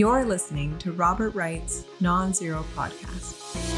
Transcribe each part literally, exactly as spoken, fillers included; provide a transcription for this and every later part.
You're listening to Robert Wright's Non-Zero Podcast.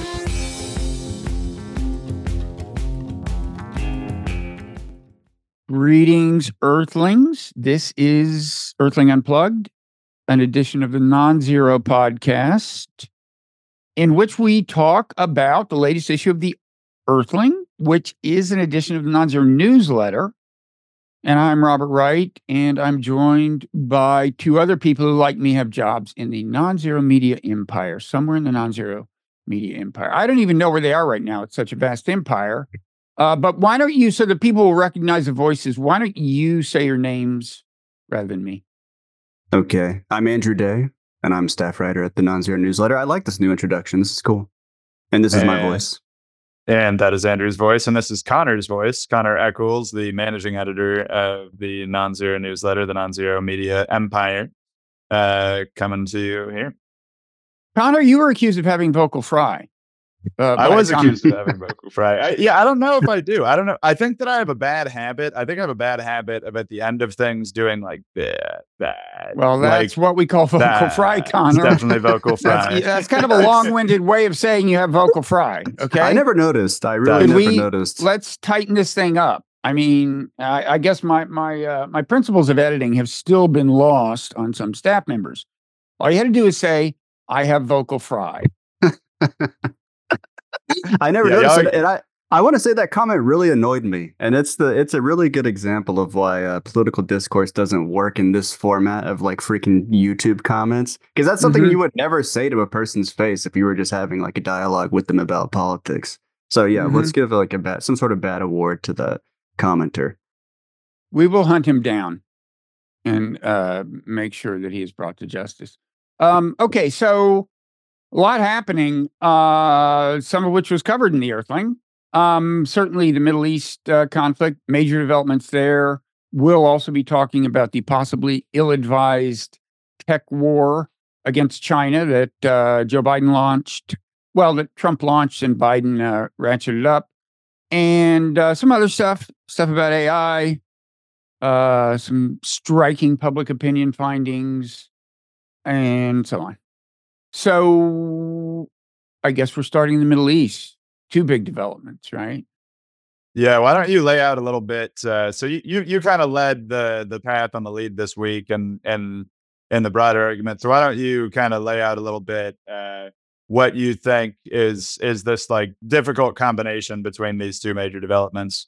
Greetings, Earthlings. This is Earthling Unplugged, an edition of the Non-Zero Podcast, in which we talk about the latest issue of the Earthling, which is an edition of the Non-Zero newsletter. And I'm Robert Wright, and I'm joined by two other people who, like me, have jobs in the non-zero media empire, somewhere in the non-zero media empire. I don't even know where they are right now. It's such a vast empire. Uh, but why don't you, so that people will recognize the voices, why don't you say your names rather than me? Okay. I'm Andrew Day, and I'm staff writer at the Non-Zero newsletter. I like this new introduction. This is cool. And this is and, my voice. And that is Andrew's voice. And this is Connor's voice. Connor Eccles, the managing editor of the Non-Zero newsletter, the Non-Zero Media Empire, uh, coming to you here. Connor, you were accused of having vocal fry. Uh, I was Connor. accused of having vocal fry. I, yeah, I don't know if I do. I don't know. I think that I have a bad habit. I think I have a bad habit of at the end of things doing like that, that. Well, that's like, what we call vocal that. fry, Connor. It's definitely vocal fry. That's, that's kind of a long-winded way of saying you have vocal fry. Okay, I never noticed. I really Could never we- noticed. Let's tighten this thing up. I mean, I, I guess my my uh, my principles of editing have still been lost on some staff members. All you had to do is say, "I have vocal fry." I never Yeah, noticed y'all- it, and I, I want to say that comment really annoyed me, and it's the it's a really good example of why uh, political discourse doesn't work in this format of like freaking YouTube comments, because that's something Mhm. you would never say to a person's face if you were just having like a dialogue with them about politics. So yeah, Mhm. let's give like a bad some sort of bad award to that commenter. We will hunt him down and uh, make sure that he is brought to justice. Um, okay, so a lot happening, uh, some of which was covered in the Earthling. Um, certainly the Middle East uh, conflict, major developments there. We'll also be talking about the possibly ill-advised tech war against China that uh, Joe Biden launched. Well, that Trump launched and Biden uh, ratcheted up. And uh, some other stuff, stuff about A I, uh, some striking public opinion findings, and so on. So I guess we're starting in the Middle East. Two big developments, right? Yeah, why don't you lay out a little bit? Uh, so you you, you kind of led the the path on the lead this week, and and in the broader argument. So why don't you kind of lay out a little bit uh, what you think is is this like difficult combination between these two major developments?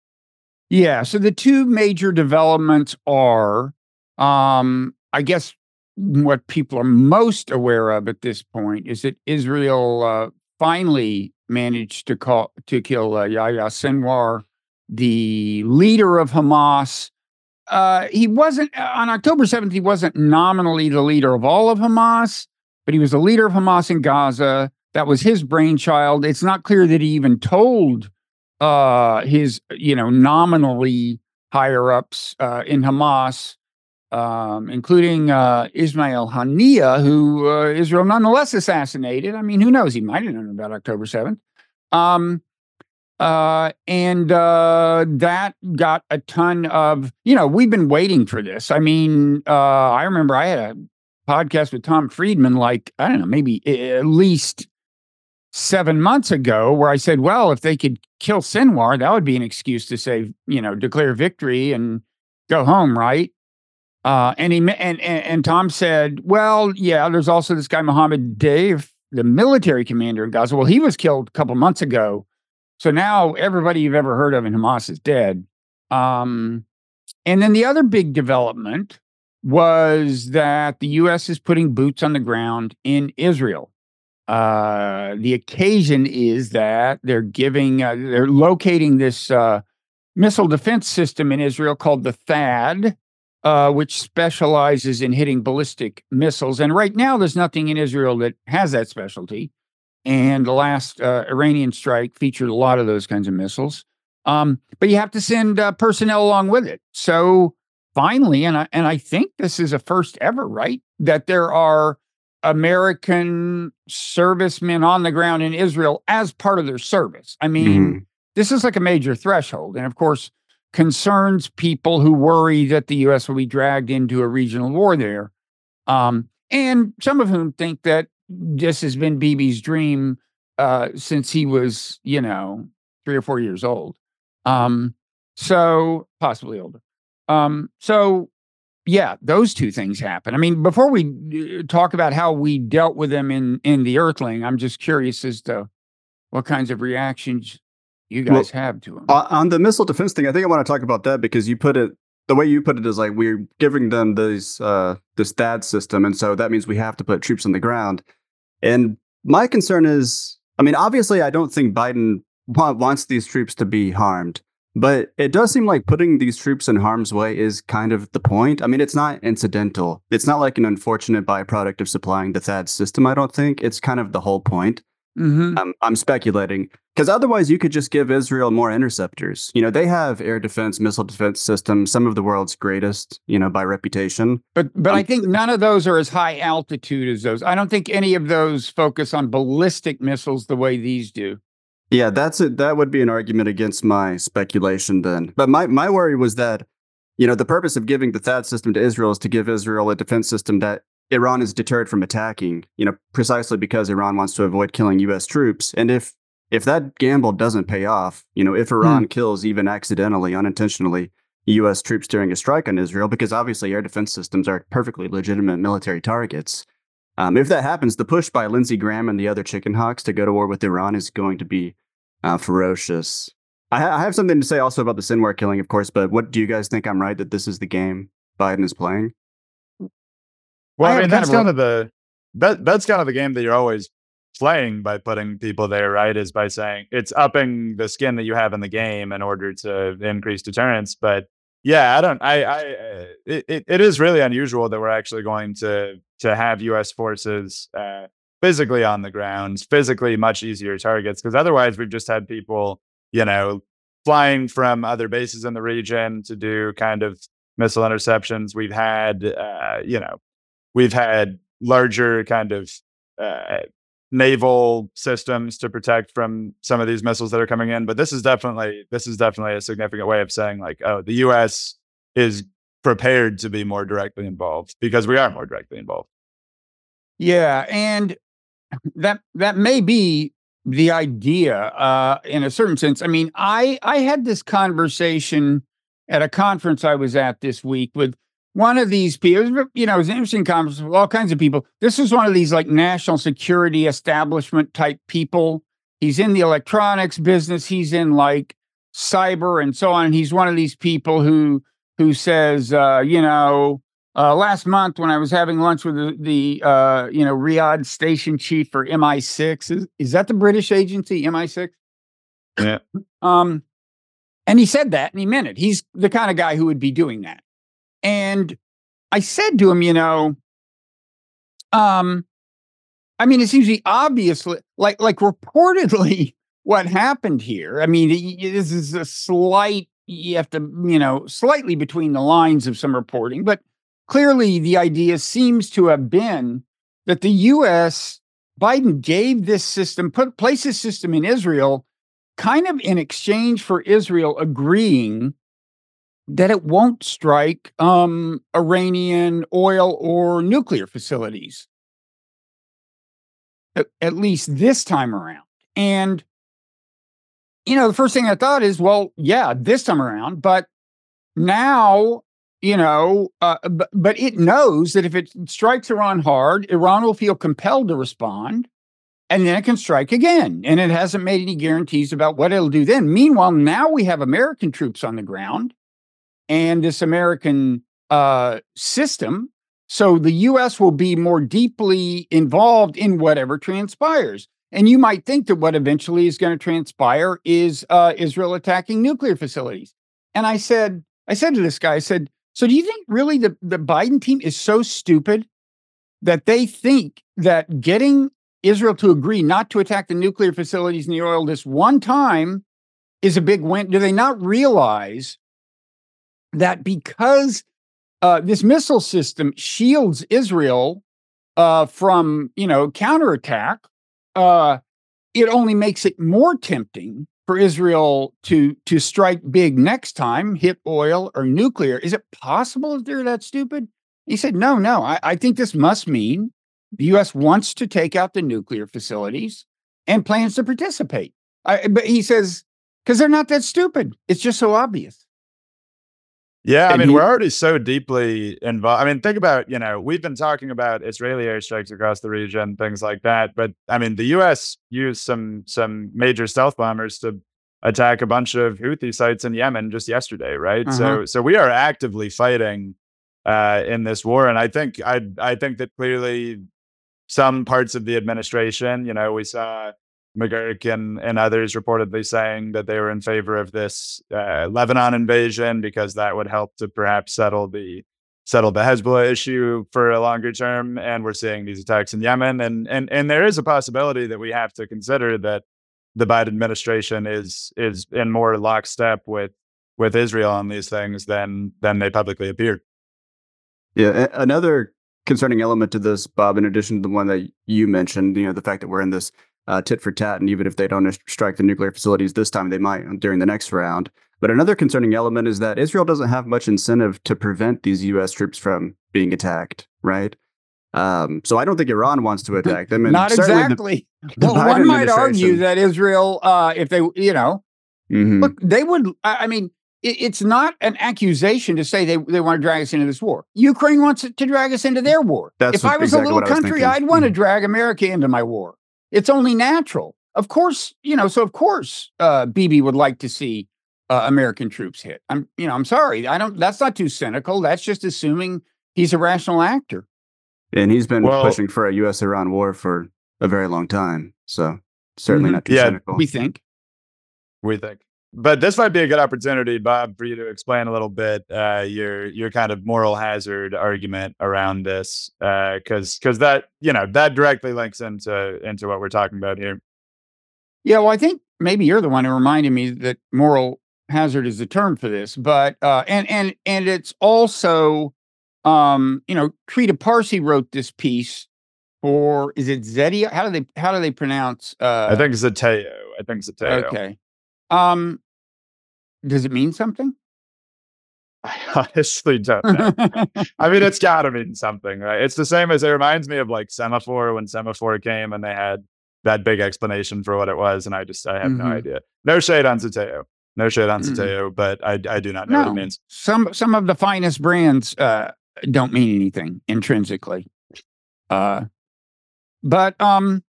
Yeah. So the two major developments are, um, I guess, what people are most aware of at this point is that Israel uh, finally managed to call to kill uh, Yahya Sinwar, the leader of Hamas. Uh, he wasn't on October seventh. He wasn't nominally the leader of all of Hamas, but he was the leader of Hamas in Gaza. That was his brainchild. It's not clear that he even told uh, his, you know, nominally higher ups uh, in Hamas, um, including uh, Ismail Haniyeh, who uh, Israel nonetheless assassinated. I mean, who knows? He might have known about October seventh. Um, uh, and uh, that got a ton of, you know, we've been waiting for this. I mean, uh, I remember I had a podcast with Tom Friedman, like, I don't know, maybe at least seven months ago, where I said, well, if they could kill Sinwar, that would be an excuse to say, you know, declare victory and go home, right? Uh, and he and, and and Tom said, well, yeah, there's also this guy, Mohammed Deif, the military commander in Gaza. Well, he was killed a couple months ago. So now everybody you've ever heard of in Hamas is dead. Um, and then the other big development was that the U S is putting boots on the ground in Israel. Uh, the occasion is that they're giving, uh, they're locating this uh, missile defense system in Israel called the THAAD, uh, which specializes in hitting ballistic missiles. And right now, there's nothing in Israel that has that specialty. And the last uh, Iranian strike featured a lot of those kinds of missiles. Um, but you have to send uh, personnel along with it. So finally, and I, and I think this is a first ever, right, that there are American servicemen on the ground in Israel as part of their service. I mean, Mhm. this is like a major threshold. And of course, concerns people who worry that the U S will be dragged into a regional war there. Um, and some of whom think that this has been Bibi's dream uh, since he was, you know, three or four years old. Um, so possibly older. Um, so yeah, those two things happen. I mean, before we talk about how we dealt with them in in the Earthling, I'm just curious as to what kinds of reactions you guys well, have to them. On the missile defense thing, I think I want to talk about that because you put it, the way you put it is like we're giving them this, uh, this THAAD system. And so that means we have to put troops on the ground. And my concern is, I mean, obviously, I don't think Biden wa- wants these troops to be harmed. But it does seem like putting these troops in harm's way is kind of the point. I mean, it's not incidental. It's not like an unfortunate byproduct of supplying the THAAD system, I don't think. It's kind of the whole point. Mm-hmm. Um, I'm speculating. Because otherwise, you could just give Israel more interceptors. You know, they have air defense, missile defense systems, some of the world's greatest, you know, by reputation. But but um, I think none of those are as high altitude as those. I don't think any of those focus on ballistic missiles the way these do. Yeah, that's it. That would be an argument against my speculation then. But my, my worry was that, you know, the purpose of giving the THAAD system to Israel is to give Israel a defense system that Iran is deterred from attacking, you know, precisely because Iran wants to avoid killing U S troops. And if if that gamble doesn't pay off, you know, if Iran hmm. kills even accidentally, unintentionally, U S troops during a strike on Israel, because obviously air defense systems are perfectly legitimate military targets. Um, if that happens, the push by Lindsey Graham and the other chicken hawks to go to war with Iran is going to be Uh, ferocious. I, ha- I have something to say also about the Sinwar killing, of course, but what do you guys think I'm right that this is the game Biden is playing? Well, I, I mean, that's kind of, kind of the that that's kind of the game that you're always playing by putting people there, right? Is by saying it's upping the skin that you have in the game in order to increase deterrence. But yeah, I don't. I, I it, it is really unusual that we're actually going to to have U S forces Uh, physically on the ground, physically much easier targets, because otherwise we've just had people, you know, flying from other bases in the region to do kind of missile interceptions. We've had, uh, you know, we've had larger kind of uh, naval systems to protect from some of these missiles that are coming in. But this is definitely, this is definitely a significant way of saying like, oh, the U S is prepared to be more directly involved because we are more directly involved. Yeah, and That that may be the idea uh, in a certain sense. I mean, I I had this conversation at a conference I was at this week with one of these people. You know, it was an interesting conference with all kinds of people. This was one of these like national security establishment type people. He's in the electronics business. He's in like cyber and so on. And he's one of these people who who says, uh, you know. Uh, last month, when I was having lunch with the, the uh, you know, Riyadh station chief for M I six, is, is that the British agency, M I six? Yeah. Um, and he said that, and he meant it. He's the kind of guy who would be doing that. And I said to him, you know, um, I mean, it seems to be obviously, like, like reportedly, what happened here. I mean, this is a slight, you have to, you know, slightly between the lines of some reporting, but clearly, the idea seems to have been that the U S, Biden gave this system, put placed this system in Israel, kind of in exchange for Israel agreeing that it won't strike um, Iranian oil or nuclear facilities, at, at least this time around. And, you know, the first thing I thought is, well, yeah, this time around, but now... You know, uh, but, but it knows that if it strikes Iran hard, Iran will feel compelled to respond, and then it can strike again. And it hasn't made any guarantees about what it'll do then. Meanwhile, now we have American troops on the ground and this American uh, system. So the U S will be more deeply involved in whatever transpires. And you might think that what eventually is going to transpire is uh, Israel attacking nuclear facilities. And I said, I said to this guy, I said, so do you think really the, the Biden team is so stupid that they think that getting Israel to agree not to attack the nuclear facilities in the oil this one time is a big win? Do they not realize that because uh, this missile system shields Israel uh, from, you know, counterattack, uh, it only makes it more tempting for Israel to to strike big next time, hit oil or nuclear? Is it possible that they're that stupid? He said, no, no, I, I think this must mean the U S wants to take out the nuclear facilities and plans to participate. I, but he says, because they're not that stupid. It's just so obvious. Yeah, I And mean, he- we're already so deeply involved. I mean, think about, you know, we've been talking about Israeli airstrikes across the region, things like that. But I mean, the U S used some some major stealth bombers to attack a bunch of Houthi sites in Yemen just yesterday, right? Uh-huh. So so we are actively fighting uh, in this war, and I think I I think that clearly some parts of the administration, you know, we saw McGurk and, and others reportedly saying that they were in favor of this uh, Lebanon invasion because that would help to perhaps settle the settle the Hezbollah issue for a longer term. And we're seeing these attacks in Yemen, and and and there is a possibility that we have to consider that the Biden administration is is in more lockstep with with Israel on these things than than they publicly appear. Yeah, a- another concerning element to this, Bob, in addition to the one that you mentioned, you know, the fact that we're in this uh, tit for tat, and even if they don't strike the nuclear facilities this time, they might during the next round. But another concerning element is that Israel doesn't have much incentive to prevent these U S troops from being attacked, right? Um, so I don't think Iran wants to attack them. And Not certainly the- exactly. the Well, Biden one might argue administration- that Israel, uh, if they, you know, Mhm. look, they would, I I mean, it, it's not an accusation to say they, they want to drag us into this war. Ukraine wants to drag us into their war. That's if I was exactly a little what I was country, thinking. I'd want to Mhm. drag America into my war. It's only natural. Of course, you know, so of course, uh, Bibi would like to see uh, American troops hit. I'm, you know, I'm sorry. I don't, that's not too cynical. That's just assuming he's a rational actor. And he's been Well- pushing for a U S Iran war for a very long time. So certainly Mhm. not too Yeah, cynical. We think. We think. But this might be a good opportunity, Bob, for you to explain a little bit uh, your your kind of moral hazard argument around this, because because that you know that directly links into into what we're talking about here. Yeah, well, I think maybe you're the one who reminded me that moral hazard is the term for this, but uh, and and and it's also, um, you know, Trita Parsi wrote this piece for, is it Zedia? How do they how do they pronounce? Uh, I think Zateo. I think Zateo. Okay. Um, does it mean something? I honestly don't know. I mean, it's got to mean something, right? It's the same as, it reminds me of like Semaphore, when Semaphore came and they had that big explanation for what it was, and I just I have no Mhm. idea. No shade on Zateo. No shade on Mhm. Zateo, but I I do not know what it No, means. some some of the finest brands uh, don't mean anything intrinsically. Uh, but um,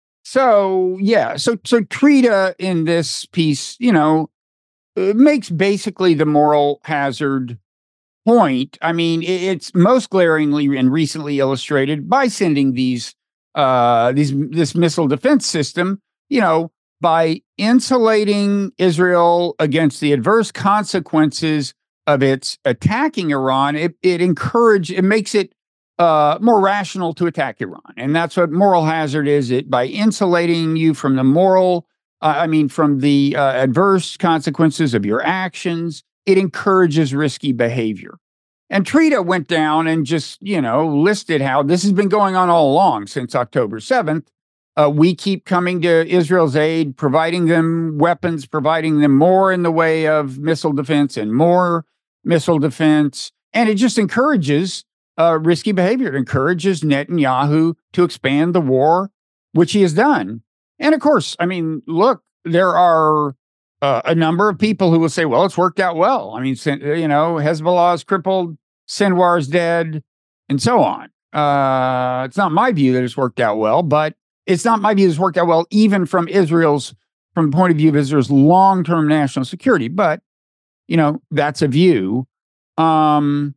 so yeah, so so Trita in this piece, you know, uh, makes basically the moral hazard point. I mean, i- it's most glaringly and recently illustrated by sending these uh these this missile defense system, you know, by insulating Israel against the adverse consequences of its attacking Iran. It it encourage it makes it uh more rational to attack Iran, and that's what moral hazard is. It by insulating you from the moral, uh, I mean, from the uh, adverse consequences of your actions. It encourages risky behavior. And Trita went down and just, you know, listed how this has been going on all along since October seventh. Uh, we keep coming to Israel's aid, providing them weapons, providing them more in the way of missile defense and more missile defense. And it just encourages uh, risky behavior. It encourages Netanyahu to expand the war, which he has done. And of course, I mean, look, there are uh, a number of people who will say, well, it's worked out well. I mean, Sin- you know, Hezbollah is crippled, Sinwar is dead, and so on. Uh, it's not my view that it's worked out well, but it's not my view that it's worked out well, even from Israel's, from the point of view of Israel's long-term national security. But, you know, that's a view. Um,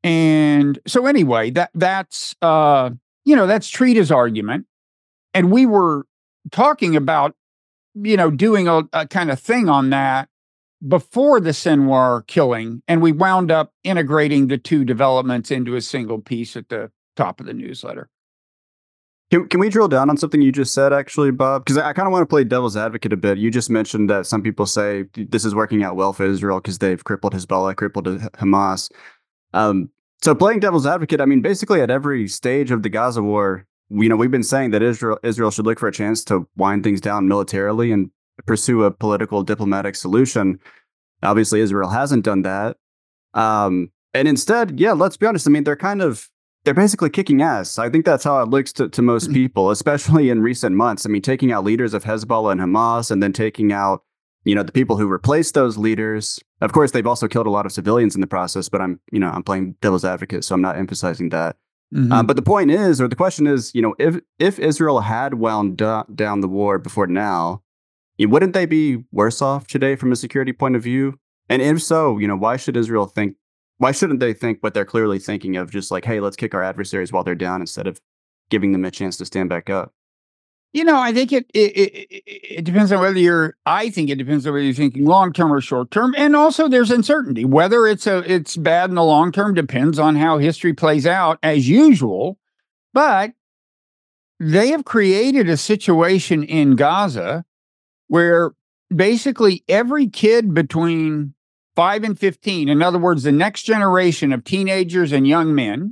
and so anyway, that that's, uh, you know, that's Trita's argument. And we were talking about, you know, doing a, a kind of thing on that before the Sinwar killing, and we wound up integrating the two developments into a single piece at the top of the newsletter. Can, can we drill down on something you just said, actually, Bob? Because I, I kind of want to play devil's advocate a bit. You just mentioned that some people say this is working out well for Israel because they've crippled Hezbollah, crippled Hamas. Um, so playing devil's advocate, I mean, basically at every stage of the Gaza war, you know, we've been saying that Israel Israel should look for a chance to wind things down militarily and pursue a political diplomatic solution. Obviously, Israel hasn't done that. Um, And instead, yeah, let's be honest. I mean, they're kind of they're basically kicking ass. I think that's how it looks to, to most people, especially in recent months. I mean, taking out leaders of Hezbollah and Hamas, and then taking out, you know, the people who replaced those leaders. Of course, they've also killed a lot of civilians in the process, but I'm, you know, I'm playing devil's advocate, so I'm not emphasizing that. Mhm. Um, but the point is, or the question is, you know, if if Israel had wound do- down the war before now, wouldn't they be worse off today from a security point of view? And if so, you know, why should Israel think? Why shouldn't they think what they're clearly thinking of, just like, hey, let's kick our adversaries while they're down instead of giving them a chance to stand back up? You know, I think it it, it it it depends on whether you're. I think it depends on whether you're thinking long term or short term, and also there's uncertainty. Whether it's a it's bad in the long term depends on how history plays out, as usual. But they have created a situation in Gaza where basically every kid between five and fifteen, in other words, the next generation of teenagers and young men,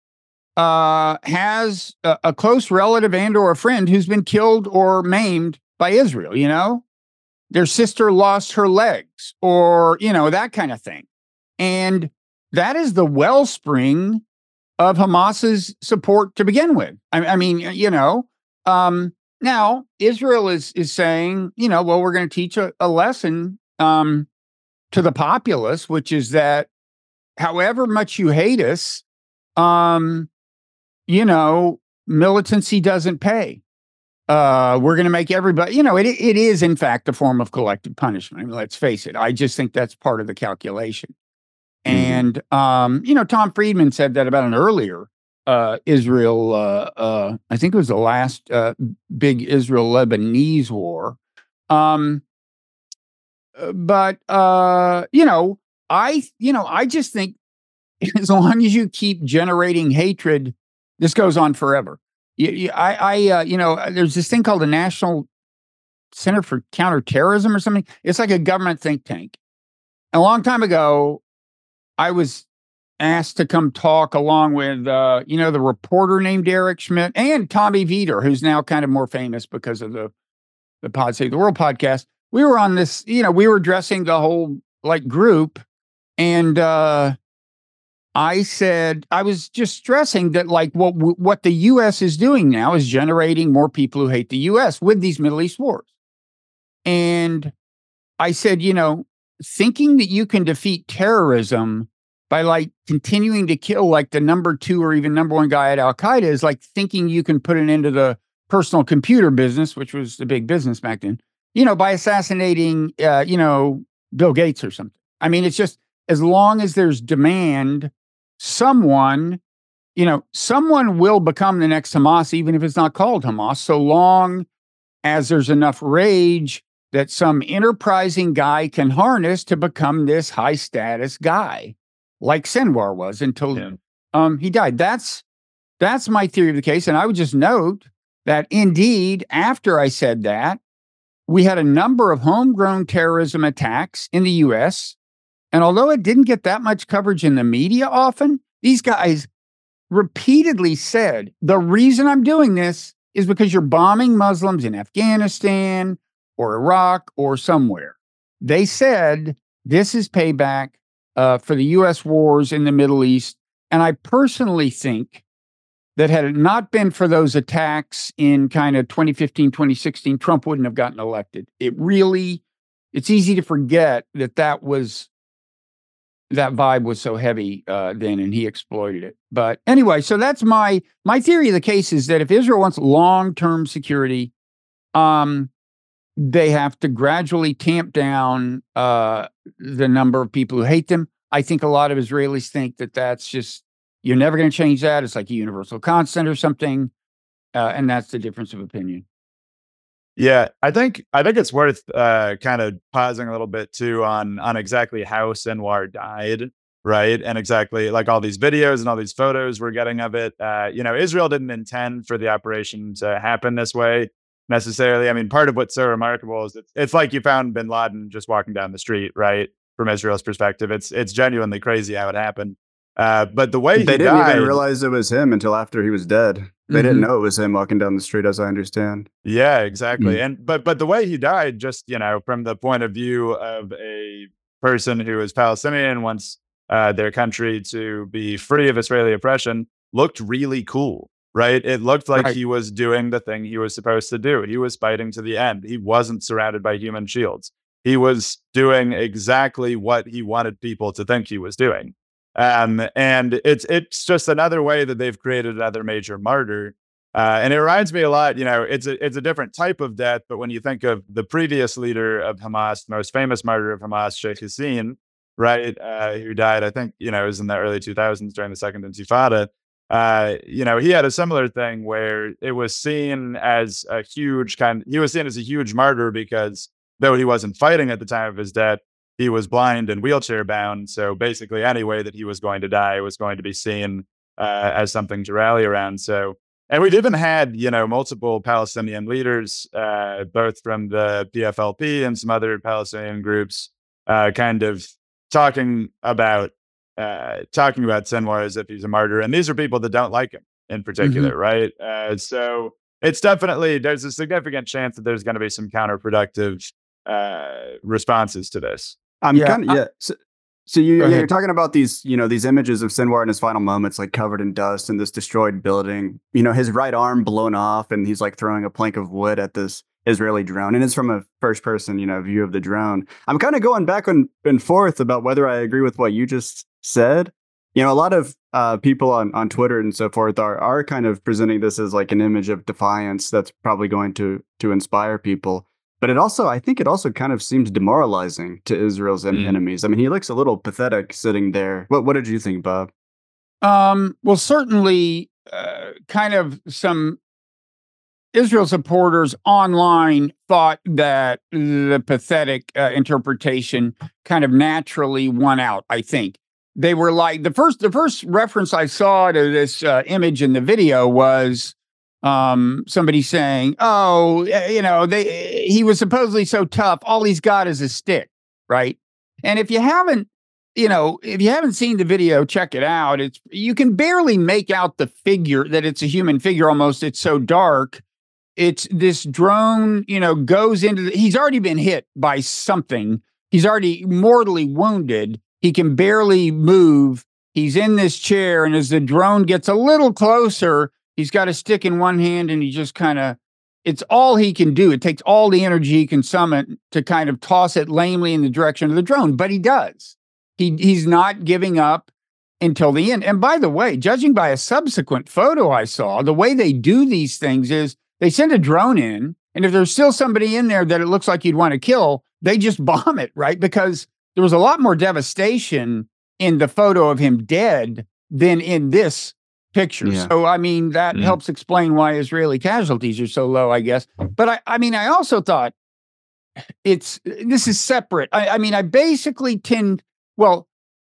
uh, has a, a close relative and or a friend who's been killed or maimed by Israel. You know, their sister lost her legs, or, you know, that kind of thing. And that is the wellspring of Hamas's support to begin with. I, I mean, you know, um, now Israel is is saying, you know, well, we're going to teach a, a lesson um, to the populace, which is that however much you hate us, um, you know, militancy doesn't pay. Uh, we're going to make everybody, you know, it it is in fact a form of collective punishment. I mean, let's face it. I just think that's part of the calculation. And, um, you know, Tom Friedman said that about an earlier uh, Israel, uh, uh, I think it was the last uh, big Israel-Lebanese war. Um, uh, but, uh, you know, I, you know, I just think as long as you keep generating hatred, this goes on forever. You, you, I, I uh, you know, there's this thing called the National Center for Counterterrorism or something. It's like a government think tank. And a long time ago, I was asked to come talk along with, uh, you know, the reporter named Eric Schmidt and Tommy Vietor, who's now kind of more famous because of the, the Pod Save the World podcast. We were on this, you know, we were addressing the whole like group. And uh, I said, I was just stressing that like what, what the U S is doing now is generating more people who hate the U S with these Middle East wars. And I said, you know, thinking that you can defeat terrorism by like continuing to kill like the number two or even number one guy at Al Qaeda is like thinking you can put an end to the personal computer business, which was the big business back then, you know, by assassinating, uh, you know, Bill Gates or something. I mean, it's just as long as there's demand, someone, you know, someone will become the next Hamas, even if it's not called Hamas, so long as there's enough rage that some enterprising guy can harness to become this high status guy, like Sinwar was until Yeah. um, he died. That's that's my theory of the case. And I would just note that indeed, after I said that, we had a number of homegrown terrorism attacks in the U S. And although it didn't get that much coverage in the media often, these guys repeatedly said, the reason I'm doing this is because you're bombing Muslims in Afghanistan or Iraq or somewhere. They said this is payback uh, for the U S wars in the Middle East. And I personally think that had it not been for those attacks in kind of twenty fifteen, twenty sixteen, Trump wouldn't have gotten elected. It really, it's easy to forget that that was, that vibe was so heavy uh, then, and he exploited it. But anyway, so that's my, my theory of the case is that if Israel wants long-term security, um, they have to gradually tamp down uh, the number of people who hate them. I think a lot of Israelis think that that's just, you're never going to change that. It's like a universal constant or something. Uh, and that's the difference of opinion. Yeah, I think I think it's worth uh, kind of pausing a little bit too on on exactly how Sinwar died, right? And exactly like all these videos and all these photos we're getting of it. Uh, you know, Israel didn't intend for the operation to happen this way necessarily. I mean, part of what's so remarkable is it's, it's like you found Bin Laden just walking down the street, right? From Israel's perspective, it's it's genuinely crazy how it happened. Uh, but the way They he didn't died, even realize it was him until after he was dead. They Mhm. didn't know it was him walking down the street, as I understand. yeah, exactly. Mm. And but but the way he died, just you know, from the point of view of a person who is Palestinian, wants uh, their country to be free of Israeli oppression looked really cool, right? It looked like Right. he was doing the thing he was supposed to do. He was fighting to the end. He wasn't surrounded by human shields. He was doing exactly what he wanted people to think he was doing. Um, and it's it's just another way that they've created another major martyr. Uh, and it reminds me a lot, you know, it's a it's a different type of death, but when you think of the previous leader of Hamas, most famous martyr of Hamas, Sheikh Hassin, right, uh, who died, I think, you know, it was in the early two thousands during the Second Intifada. Uh, you know, he had a similar thing where it was seen as a huge kind. He was seen as a huge martyr because though he wasn't fighting at the time of his death, he was blind and wheelchair bound. So basically, any way that he was going to die was going to be seen uh, as something to rally around. So, and we've even had, you know, multiple Palestinian leaders, uh, both from the P F L P and some other Palestinian groups, uh, kind of talking about uh, talking about Sinwar as if he's a martyr. And these are people that don't like him in particular, Mm-hmm. right? Uh, so it's definitely, there's a significant chance that there's going to be some counterproductive uh, responses to this. I'm Yeah, kind of I- yeah. So, so you Go yeah, you're ahead. talking about these, you know, these images of Sinwar in his final moments, like covered in dust in this destroyed building. You know, his right arm blown off, and he's like throwing a plank of wood at this Israeli drone, and it's from a first person, you know, view of the drone. I'm kind of going back and, and forth about whether I agree with what you just said. You know, a lot of uh, people on, on Twitter and so forth are are kind of presenting this as like an image of defiance that's probably going to to inspire people. But it also, I think it also kind of seems demoralizing to Israel's en- Mm. enemies. I mean, he looks a little pathetic sitting there. What What did you think, Bob? Um, well, certainly, uh, kind of some Israel supporters online thought that the pathetic uh, interpretation kind of naturally won out. I think they were like the first. The first reference I saw to this uh, image in the video was um, somebody saying, "Oh, eh, you know, they he was supposedly so tough. All he's got is a stick, right?" And if you haven't, you know, if you haven't seen the video, check it out. It's you can barely make out the figure that it's a human figure. Almost, it's so dark. It's this drone, you know, goes into the, he's already been hit by something. He's already mortally wounded. He can barely move. He's in this chair. And as the drone gets a little closer, he's got a stick in one hand and he just kind of, it's all he can do. It takes all the energy he can summon to kind of toss it lamely in the direction of the drone, but he does. He He's not giving up until the end. And by the way, judging by a subsequent photo I saw, the way they do these things is, they send a drone in, and if there's still somebody in there that it looks like you'd want to kill, they just bomb it, right? Because there was a lot more devastation in the photo of him dead than in this picture. Yeah. So, I mean, that Mm. helps explain why Israeli casualties are so low, I guess. But I, I mean, I also thought it's this is separate. I, I mean, I basically tend, well,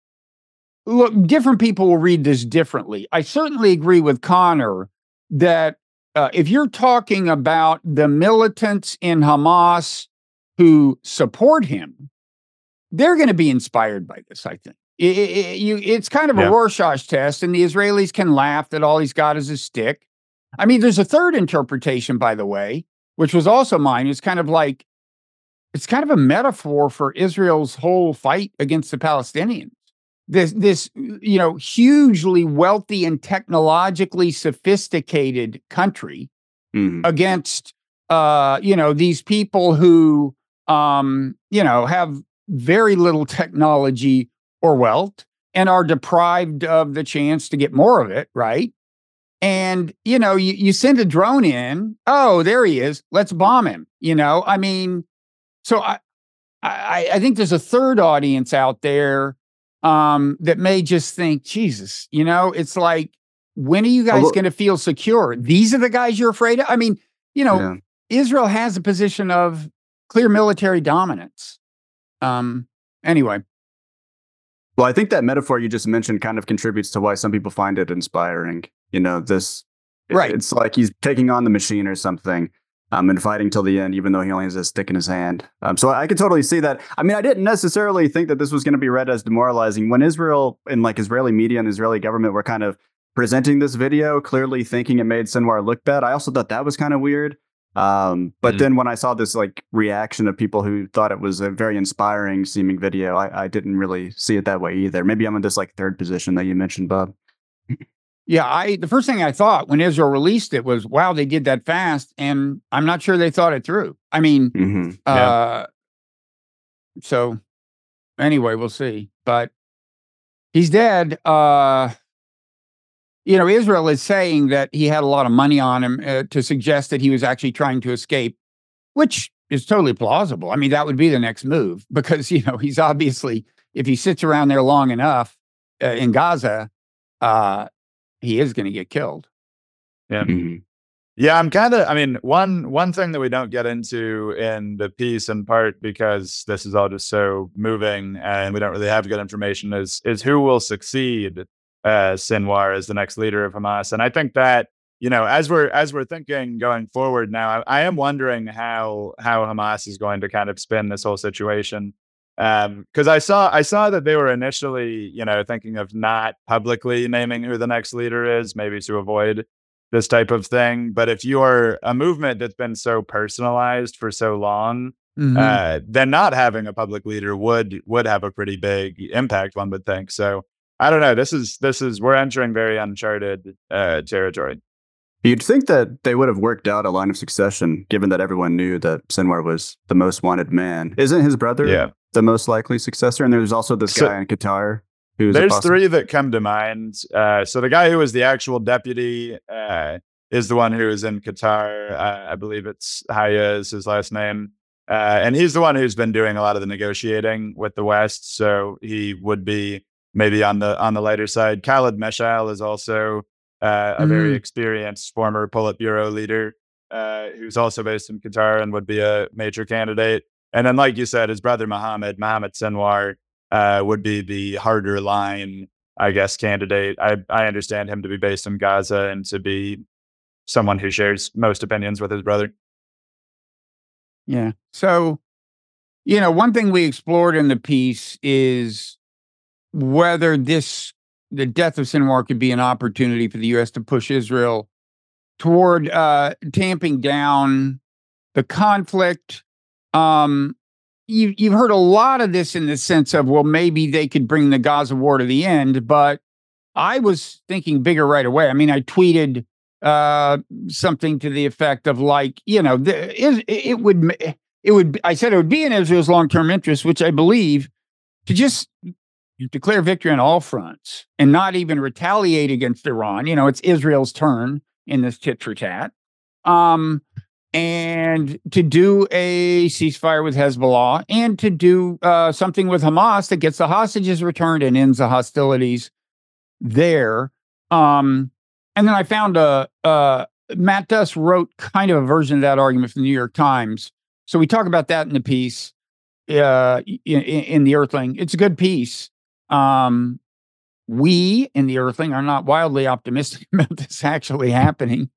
look, different people will read this differently. I certainly agree with Connor that Uh, if you're talking about the militants in Hamas who support him, they're going to be inspired by this, I think. It, it, you, it's kind of Yeah. a Rorschach test, and the Israelis can laugh that all he's got is a stick. I mean, there's a third interpretation, by the way, which was also mine. It's kind of like, it's kind of a metaphor for Israel's whole fight against the Palestinians. This, this, you know, hugely wealthy and technologically sophisticated country Mhm. against, uh, you know, these people who, um, you know, have very little technology or wealth and are deprived of the chance to get more of it, right? And, you know, you, you send a drone in, oh, there he is, let's bomb him, you know? I mean, so I, I, I think there's a third audience out there um, that may just think, Jesus, you know, it's like, when are you guys Although- going to feel secure? These are the guys you're afraid of? I mean, you know, Yeah. Israel has a position of clear military dominance. Um, anyway, Well, I think that metaphor you just mentioned kind of contributes to why some people find it inspiring. You know, this it- Right. It's like he's taking on the machine or something, um, and fighting till the end, even though he only has a stick in his hand. Um, so I, I could totally see that. I mean, I didn't necessarily think that this was going to be read as demoralizing when Israel and like Israeli media and Israeli government were kind of presenting this video, clearly thinking it made Sinwar look bad. I also thought that was kind of weird. Um, but Mm. then when I saw this like reaction of people who thought it was a very inspiring seeming video, I, I didn't really see it that way either. Maybe I'm in this like third position that you mentioned, Bob. Yeah, I the first thing I thought when Israel released it was, wow, they did that fast, and I'm not sure they thought it through. I mean, Mm-hmm. uh, so anyway, we'll see. But he's dead. Uh, you know, Israel is saying that he had a lot of money on him uh, to suggest that he was actually trying to escape, which is totally plausible. I mean, that would be the next move because, you know, he's obviously, if he sits around there long enough uh, in Gaza, uh, he is going to get killed. Yeah. Mm-hmm. Yeah, I'm kind of, I mean, one one thing that we don't get into in the piece, in part because this is all just so moving and we don't really have good information, is is who will succeed as Sinwar as the next leader of Hamas. And I think that, you know, as we're as we're thinking going forward now, I, I am wondering how how Hamas is going to kind of spin this whole situation. Um, because I saw I saw that they were initially, you know, thinking of not publicly naming who the next leader is, maybe to avoid this type of thing. But if you're a movement that's been so personalized for so long, Mhm. uh, then not having a public leader would would have a pretty big impact, one would think. So I don't know. This is this is we're entering very uncharted uh, territory. You'd think that they would have worked out a line of succession, given that everyone knew that Sinwar was the most wanted man. Isn't his brother Yeah. the most likely successor? And there's also this So- guy in Qatar who's a There's possi- three that come to mind. Uh, so the guy who was the actual deputy uh, is the one who is in Qatar. Uh, I believe it's Haya is his last name. Uh, and he's the one who's been doing a lot of the negotiating with the West. So he would be maybe on the on the lighter side. Khaled Meshal is also uh, a very Mhm. experienced former Politburo leader uh, who's also based in Qatar and would be a major candidate. And then, like you said, his brother Mohammed, Mohammed Sinwar, uh, would be the harder line, I guess, candidate. I, I understand him to be based in Gaza and to be someone who shares most opinions with his brother. Yeah. So, you know, one thing we explored in the piece is whether this, the death of Sinwar could be an opportunity for the U S to push Israel toward uh, tamping down the conflict. Um, you, you've heard a lot of this in the sense of, well, maybe they could bring the Gaza war to the end, but I was thinking bigger right away. I mean, I tweeted uh, something to the effect of like, you know, the, it, it would, it would, I said it would be in Israel's long-term interest, which I believe, to just declare victory on all fronts and not even retaliate against Iran. You know, it's Israel's turn in this tit for tat. Um, and to do a ceasefire with Hezbollah and to do uh, something with Hamas that gets the hostages returned and ends the hostilities there. Um, and then I found a, uh, Matt Duss wrote kind of a version of that argument from the New York Times. So we talk about that in the piece uh, in, in the Earthling. It's a good piece. Um, we in the Earthling are not wildly optimistic about this actually happening.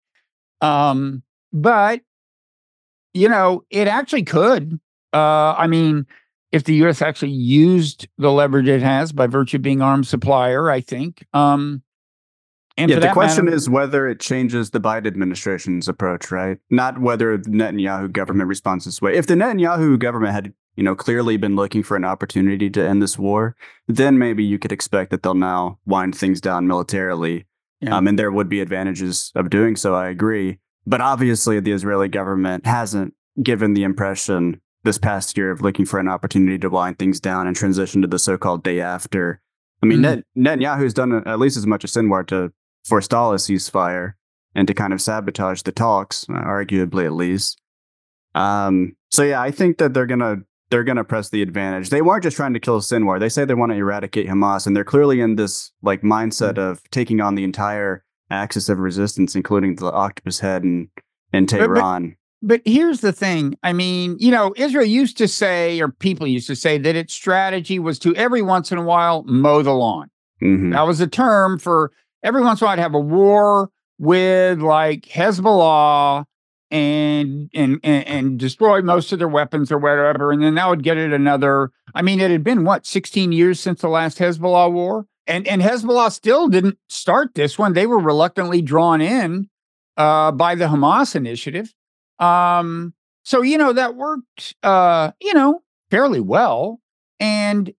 Um, but, you know, it actually could. Uh, I mean, if the U S actually used the leverage it has by virtue of being arms supplier, I think. Um, and yeah, for the that question matter, is whether it changes the Biden administration's approach, right? Not whether the Netanyahu government responds this way. If the Netanyahu government had, you know, clearly been looking for an opportunity to end this war, then maybe you could expect that they'll now wind things down militarily. Yeah. Um, and there would be advantages of doing so, I agree. But obviously, the Israeli government hasn't given the impression this past year of looking for an opportunity to wind things down and transition to the so-called day after. I mean, Mm. Net- Netanyahu's done at least as much as Sinwar to forestall a ceasefire and to kind of sabotage the talks, uh, arguably at least. Um, so yeah, I think that they're gonna they're gonna press the advantage. They weren't just trying to kill Sinwar. They say they want to eradicate Hamas, and they're clearly in this like mindset Mm. of taking on the entire axis of resistance, including the Octopus Head and and But- but- Tehran. But here's the thing. I mean, you know, Israel used to say, or people used to say, that its strategy was to every once in a while mow the lawn. Mhm. That was a term for every once in a while to have a war with like Hezbollah and, and and and destroy most of their weapons or whatever, and then that would get it another. I mean, it had been what sixteen years since the last Hezbollah war, and and Hezbollah still didn't start this one. They were reluctantly drawn in uh, by the Hamas initiative. Um, so, you know, that worked, uh, you know, fairly well. And,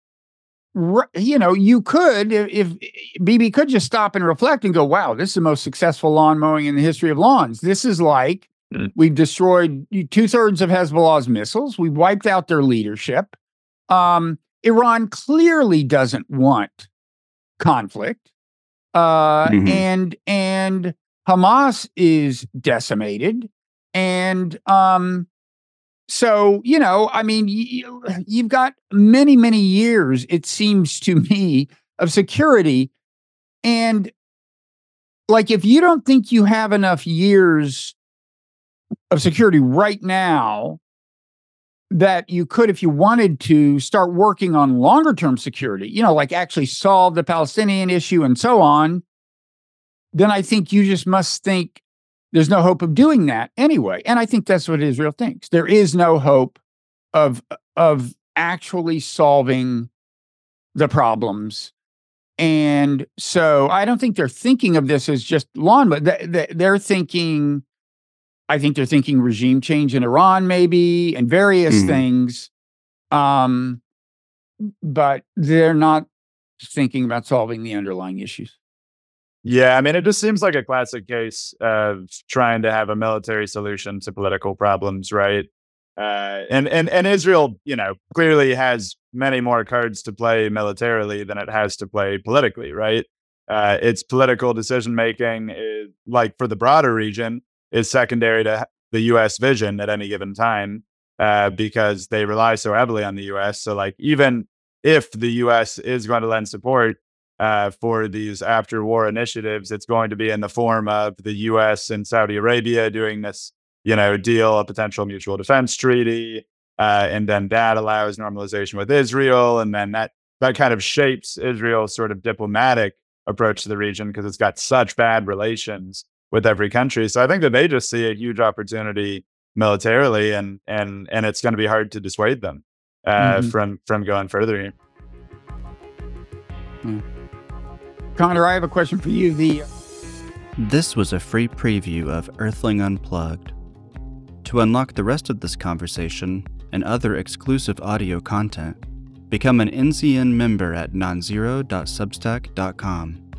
you know, you could, if, if Bibi could just stop and reflect and go, wow, this is the most successful lawn mowing in the history of lawns. This is like, mm. we've destroyed two thirds of Hezbollah's missiles. We've wiped out their leadership. Um, Iran clearly doesn't want conflict. Uh, mm-hmm. and, and Hamas is decimated. And, um, so, you know, I mean, you, you've got many, many years, it seems to me, of security. And like, if you don't think you have enough years of security right now, that you could, if you wanted to, start working on longer term security, you know, like actually solve the Palestinian issue and so on, then I think you just must think there's no hope of doing that anyway. And I think that's what Israel thinks. There is no hope of, of actually solving the problems. And so I don't think they're thinking of this as just lawn, but they're thinking, I think they're thinking regime change in Iran, maybe, and various mm. things. Um, but they're not thinking about solving the underlying issues. Yeah, I mean, it just seems like a classic case of trying to have a military solution to political problems, right? Uh, and and and Israel, you know, clearly has many more cards to play militarily than it has to play politically, right? Uh, its political decision making, is, like for the broader region, is secondary to the U S vision at any given time, uh, because they rely so heavily on the U S. So, like, even if the U S is going to lend support Uh, for these after-war initiatives, it's going to be in the form of the U S and Saudi Arabia doing this, you know, deal, a potential mutual defense treaty, uh, and then that allows normalization with Israel, and then that that kind of shapes Israel's sort of diplomatic approach to the region because it's got such bad relations with every country. So I think that they just see a huge opportunity militarily, and and and it's going to be hard to dissuade them uh, mm-hmm. from from going further here. Mm. Connor, I have a question for you. The This was a free preview of Earthling Unplugged. To unlock the rest of this conversation and other exclusive audio content, become an N Z N member at nonzero dot substack dot com.